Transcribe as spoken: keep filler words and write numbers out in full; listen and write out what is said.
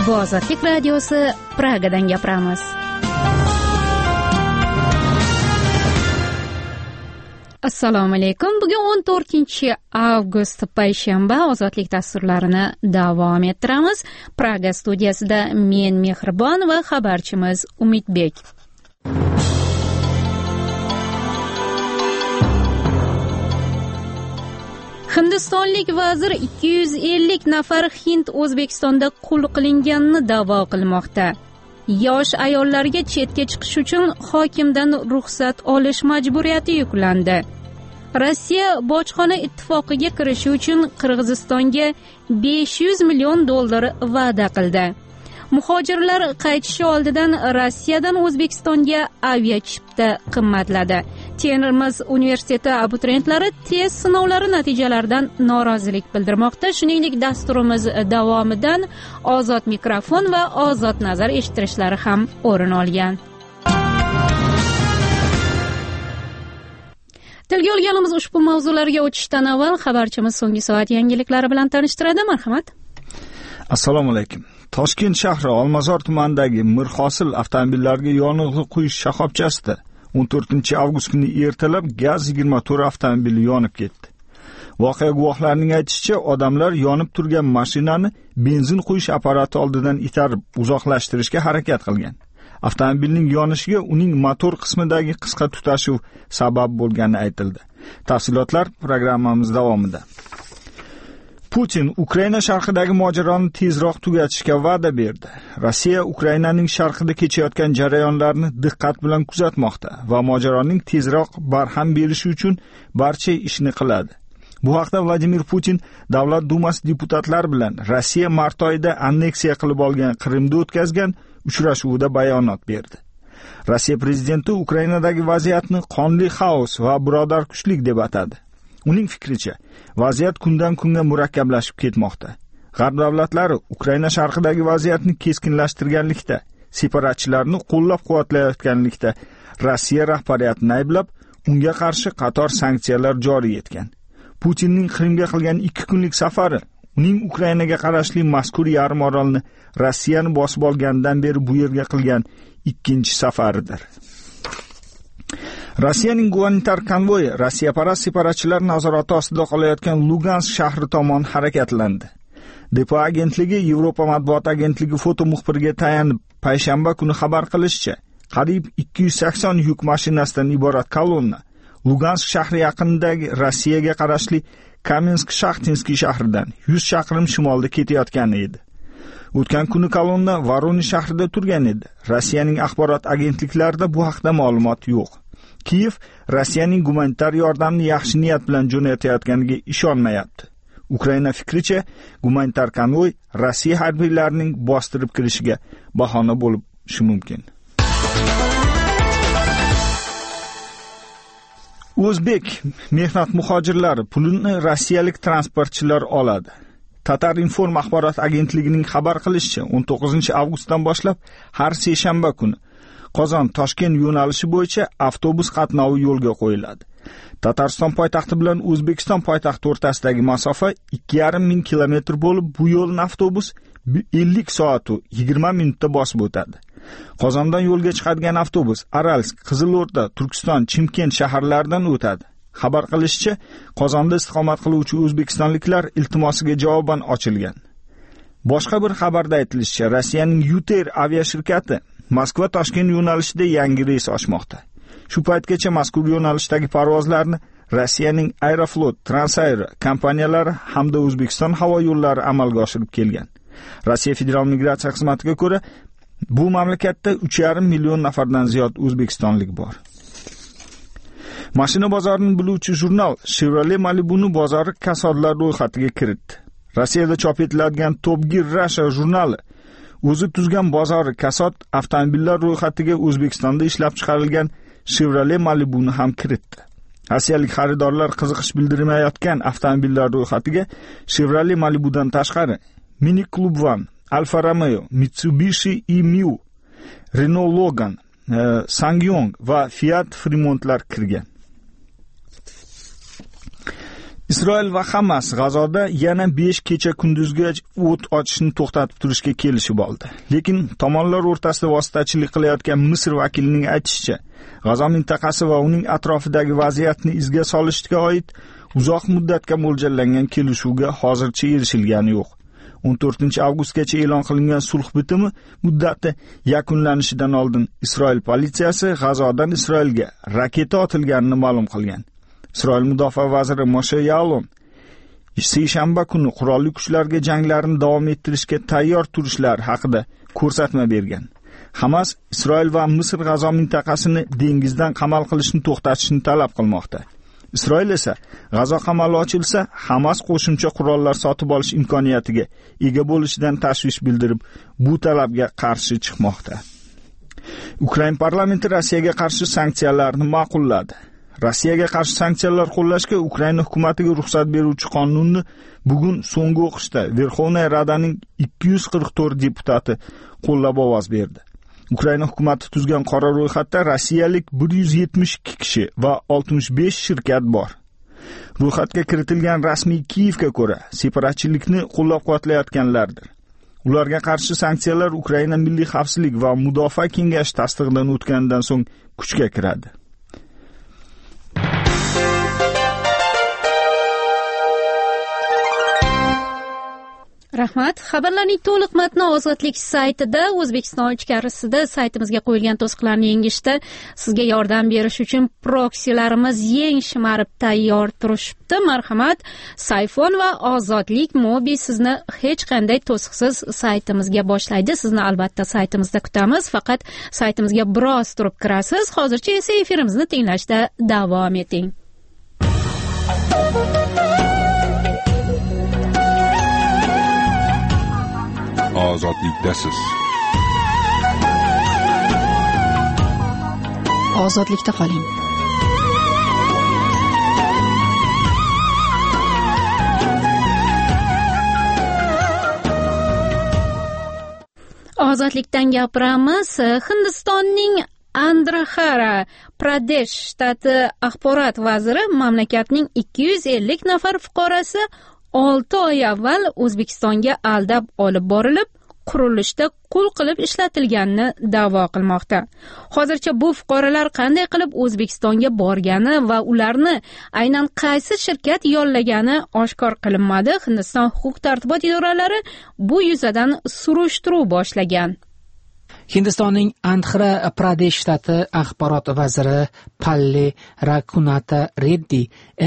Bu Ozodlik radiosi, Pragadan gapiramiz. Assalomu alaykum. Bugun o'n to'rtinchi avgust payshanba, Ozodlik dasturlarini davom ettiramiz. Praga studiyasida men Mehribon va xabarchimiz Umidbek. Hindistonlik vazir ikki yuz ellik nafar hind O'zbekistonda qul qilinganini da'vo qilmoqda. Yosh ayollarga chetga chiqish uchun hokimdan ruxsat olish majburiyati yuklandi. Rossiya bojxona ittifoqiga kirishi uchun Qirg'izistonga besh yuz million dollar va'da qildi. Muhojirlar qaytishi oldidan Rossiyadan O'zbekistonga avia chipta qimmatladi. Termiz universiteti abituriyentlari test sinovlari natijalaridan norozilik bildirmoqda. Shuningdek, dasturimiz davomidan ozod mikrofon va ozod nazar eshittirishlari ham o'rin olgan. Tilga olganimiz ushbu mavzularga o'tishdan avval xabarchimiz so'nggi soat yangiliklari bilan tanishtiradi. Marhamat. Assalomu alaykum. Toshkent shahri Olmazor tumanidagi Mirhosil avtomobillarga yonilg'i quyish shoxobchasida o'n to'rtinchi avgust kuni ertalab gaz yigirma to'rt avtomobili yonib ketdi. Voqea guvohlarining aytishicha, odamlar yonib turgan mashinani benzin quyish apparati oldidan itarib uzoqlashtirishga harakat qilgan. Avtomobilning yonishiga uning motor qismidagi qisqa tutashuv sabab bo'lgani aytildi. Tafsilotlar programmamiz davomida. Putin Ukraina sharqidagi mojaroni tezroq tugatishga va'da berdi. Rossiya Ukrainaning sharqida kechayotgan jarayonlarni diqqat bilan kuzatmoqda va mojaroning tezroq barham berishi uchun barcha ishni qiladi. Bu haqda Vladimir Putin Davlat dumasi deputatlari bilan Rossiya mart oyida anneksiya qilib olgan Qrimda o'tkazgan uchrashuvida bayonot berdi. Rossiya prezidenti Ukrainadagi vaziyatni qonli xaos va birodarkushlik deb atadi. Uning fikricha, vaziyat kundan kunga murakkablashib ketmoqda. G'arb davlatlari Ukraina sharqidagi vaziyatni keskinlashtirganlikda, separatchilarni qo'llab-quvvatlayotganlikda Rossiya rahbariyatini ayblab, unga qarshi qator sanksiyalar joriy etgan. Putinning Qrimga qilgan ikki kunlik safari uning Ukrainaga qarashli mazkur yarim orolni Rossiyani bosib olgandan beri bu yerga qilgan ikkinchi safaridir. Rossiyaning gumanitar konvoyi Rossiyaparast separatchilar nazorati ostida qolayotgan Lugansk shahri tomon harakatlandi. Depo agentligi Yevropa matbuot agentligi foto muxbiriga tayanib payshanba kuni xabar qilishicha, qariyb ikki yuz sakson yuk mashinasidan iborat kolonna Lugansk shahri yaqinidagi Rossiyaga qarashli Kamensk-Shaxtinskiy shahridan yuz chaqirim shimolda ketayotgan edi. O'tgan kuni kolonna Voronezh shahrida turgan edi. Rossiyaning axborot agentliklarida bu haqda ma'lumot yo'q. Kiyev Rossiyaning gumanitar yordamni yaxshi niyat bilan jo'natayotganiga ishonmayapti. Ukraina fikricha, gumanitar konvoy Rossiya harbiylarining bostirib kirishiga bahona bo'lishi mumkin. O'zbek mehnat muhojirlari pulini rossiyalik transportchilar oladi. Tatar Inform axborot agentligining xabar qilishicha, o'n to'qqizinchi avgustdan boshlab har seshanba kuni Qozon-Toshkent yo'nalishi bo'yicha avtobus qatnovi yo'lga qo'yiladi. Tatariston poytaxti bilan O'zbekiston poytaxti o'rtasidagi masofa ikki yarim ming kilometr bo'lib, bu yo'lni avtobus ellik soat va yigirma minutda bosib o'tadi. Qozondan yo'lga chiqadigan avtobus Aralsk, Qizilo'rda, Turkiston, Chimkent shaharlaridan o'tadi. Xabar qilishicha, Qozonda istiqomat qiluvchi o'zbekistonliklar iltimosiga javoban ochilgan. Boshqa bir xabarda aytilishicha, Rossiyaning Yuter aviashirkati Moskva-Toshkent yo'nalishida yangi reys ochmoqda. Shu paytgacha mazkur yo'nalishdagi parvozlarni Rossiyaning Aeroflot, Transaero kompaniyalari hamda O'zbekiston havo yo'llari amalga oshirib kelgan. Rossiya Federal migratsiya xizmatiga ko'ra, bu mamlakatda uch yarim million nafardan ziyod o'zbekistonlik bor. Mashina bozorini biluvchi jurnal Chevrolet Malibu'ni bozori kasodlar ro'yxatiga kiritdi. Rossiyada chop etiladigan Top Gear Russia jurnali o'zi tuzgan bozori kasod avtomobillar ro'yxatiga O'zbekistonda ishlab chiqarilgan Chevrolet Malibu'ni ham kiritdi. Rossiyalik xaridorlar qiziqish bildirmayotgan avtomobillar ro'yxatiga Chevrolet Malibu'dan tashqari Mini Club One, Alfa Romeo, Mitsubishi E-Mu, Renault Logan, Sangyong va Fiat Fremontlar kirgan. Isroil va Hamas G'azoda yana besh kecha kunduzga o't ochishni to'xtatib turishga kelishib oldi. Lekin tomonlar o'rtasida vositachilik qilayotgan Misr vakilining aytishicha, G'azo mintaqasi va uning atrofidagi vaziyatni izga solishga oid uzoq muddatga mo'ljallangan kelishuvga hozircha erishilgani yo'q. o'n to'rtinchi avgustgacha e'lon qilingan sulh bitimi muddati yakunlanishidan oldin Isroil politsiyasi G'azodan Isroilga raketa otilganini ma'lum qilgan. Isroil mudofaa vaziri Moshe Ya'alon seshanba kuni qurolli kuchlarga janglarni davom ettirishga tayyor turishlari haqida ko'rsatma bergan. Hamas Isroil va Misr G'azo mintaqasini dengizdan qamal qilishni to'xtatishni talab qilmoqda. Isroil esa G'azo qamali ochilsa, Hamas qo'shimcha qurollar sotib olish imkoniyatiga ega bo'lishidan tashvish bildirib, bu talabga qarshi chiqmoqda. Ukraina parlamenti Rossiyaga qarshi sanksiyalarni ma'qulladi. Rossiyaga qarshi sanksiyalar qo'llashga Ukraina hukumatiga ruxsat beruvchi qonunni bugun so'nggi o'qishda Verxovnaya Radaning ikki yuz qirq to'rt deputati qo'llab ovoz berdi. Ukraina hukumati tuzgan qora ro'yxatda rossiyalik bir yuz yetmish ikki kishi va oltmish besh shirkat bor. Ro'yxatga kiritilgan rasmiy Kiyevga ko'ra, separatchilikni qo'llab-quvvatlayotganlardir. Ularga qarshi sanksiyalar Ukraina Milliy xavfsizlik va mudofaa kengashi tasdig'idan o'tganidan so'ng kuchga kiradi. Rahmat. Xabarlarning to'liq matni Ozodlik saytida, O'zbekiston ichkarisida saytimizga qo'yilgan to'siqlarni yengishda sizga yordam berish uchun proksilarimiz yeng shimarib tayyor turishibdi. Marhamat, Sayfon va Ozodlik Mobi sizni hech qanday to'siqsiz saytimizga boshlaydi. Sizni albatta saytimizda kutamiz. Faqat saytimizga biroz turib kirasiz. Hozircha esa efirimizni tinglashda davom eting. Ozodlikdasiz. Ozodlikda qoling. Ozodlikdan gapiramiz. Hindistonning Andhra Pradesh shtati axborot vaziri mamlakatning ikki yuz ellik nafar fuqarosi olti oy avval O'zbekistonga aldab olib borilib, qurilishda qul qilib ishlatilganini da'vo qilmoqda. Hozircha bu fuqarolar qanday qilib O'zbekistonga borgani va ularni aynan qaysi shirkat yollagani oshkor qilinmadi. Hindiston huquq-tartibot idoralari bu yuzadan surishtiruv boshlagan. Hindistonning Andhra Pradesh shtati axborot vaziri Palli Raghunatha Reddy